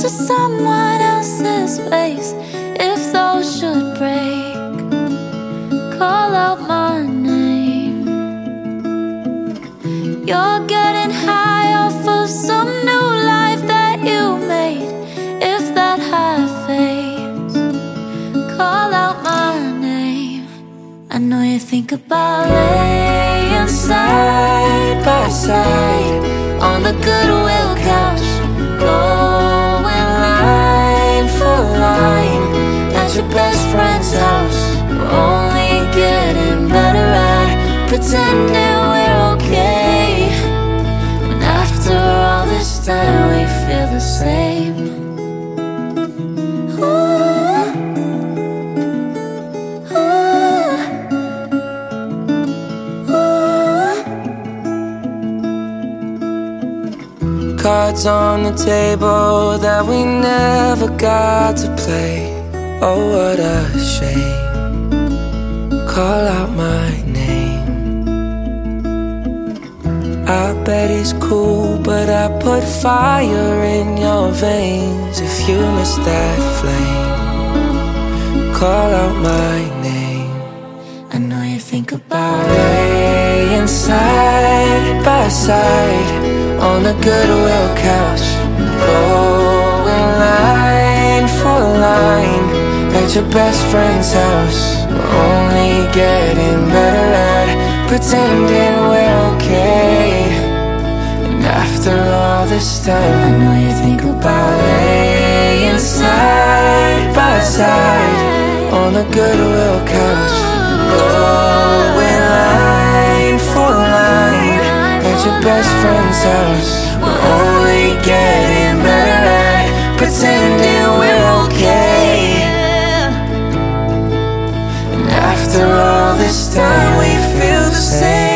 someone else's face. If those should break, call out my name. You're getting high off of some new life that you made. If that high fades, call out my name. I know you think about laying side by side on the Goodwill couch, going line for line at your best friend's house. We're only getting better at pretending we're okay, and after all this time we feel the same. Cards on the table that we never got to play. Oh, what a shame. Call out my name. I bet it's cool, but I put fire in your veins. If you miss that flame, call out my name. I know you think about laying side by side on the Goodwill couch, going line for line at your best friend's house. We're only getting better at pretending we're okay, and after all this time I know you think about laying side by side on the Goodwill couch, going line for line at your best friend's house. We're only getting better at pretending we're okay, and after all this time we feel the same.